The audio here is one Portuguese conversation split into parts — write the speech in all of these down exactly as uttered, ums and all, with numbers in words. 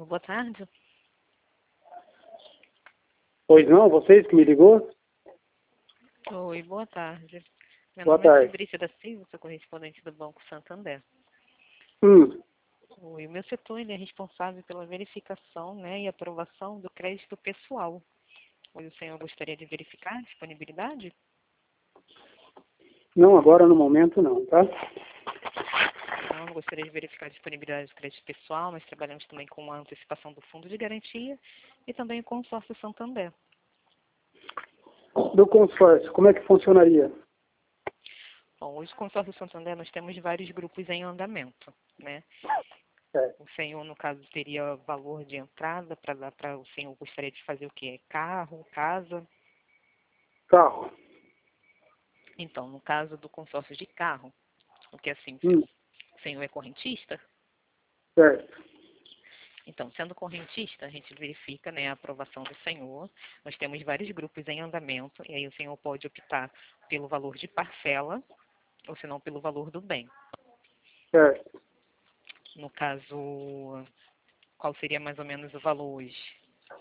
Boa tarde. Pois não, vocês que me ligou? Oi, boa tarde. Meu Boa nome é tarde. Fabrícia da Silva, sou correspondente do Banco Santander. Hum, Oi, o meu setor ele é responsável pela verificação, né, e aprovação do crédito pessoal. Oi, o senhor gostaria de verificar a disponibilidade? não, agora no momento não, tá? Não, não gostaria de verificar a disponibilidade do crédito pessoal, mas trabalhamos também com a antecipação do fundo de garantia e também o consórcio Santander. Do consórcio, como é que funcionaria? Bom, hoje, o consórcio Santander, nós temos vários grupos em andamento, né? É, O senhor, no caso, teria valor de entrada para dar para o senhor gostaria de fazer o quê? Carro, casa? carro. Então, no caso do consórcio de carro, porque assim, se Hum, o senhor é correntista, certo. então, sendo correntista, a gente verifica, né, a aprovação do senhor. Nós temos vários grupos em andamento, e aí o senhor pode optar pelo valor de parcela, ou se não, pelo valor do bem. Certo. No caso, qual seria mais ou menos o valor hoje?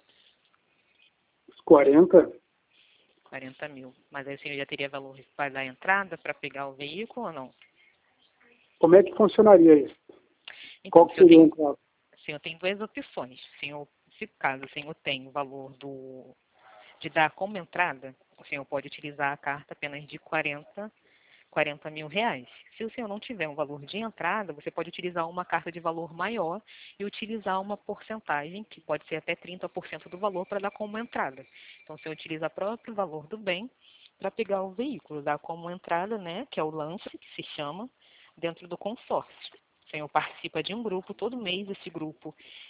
quarenta? quarenta mil. Mas aí o senhor já teria valor para dar entrada, para pegar o veículo ou não? Como é que funcionaria isso? Então, Qual o que senhor seria tem, um carro? o senhor tem duas opções. O senhor, se caso o senhor tem o valor do, de dar como entrada, o senhor pode utilizar a carta apenas de quarenta mil reais. Se o senhor não tiver um valor de entrada, você pode utilizar uma carta de valor maior e utilizar uma porcentagem, que pode ser até trinta por cento do valor, para dar como entrada. Então, o senhor utiliza o próprio valor do bem para pegar o veículo, dar como entrada, né, que é o lance, que se chama, dentro do consórcio. O senhor participa de um grupo, todo mês esse grupo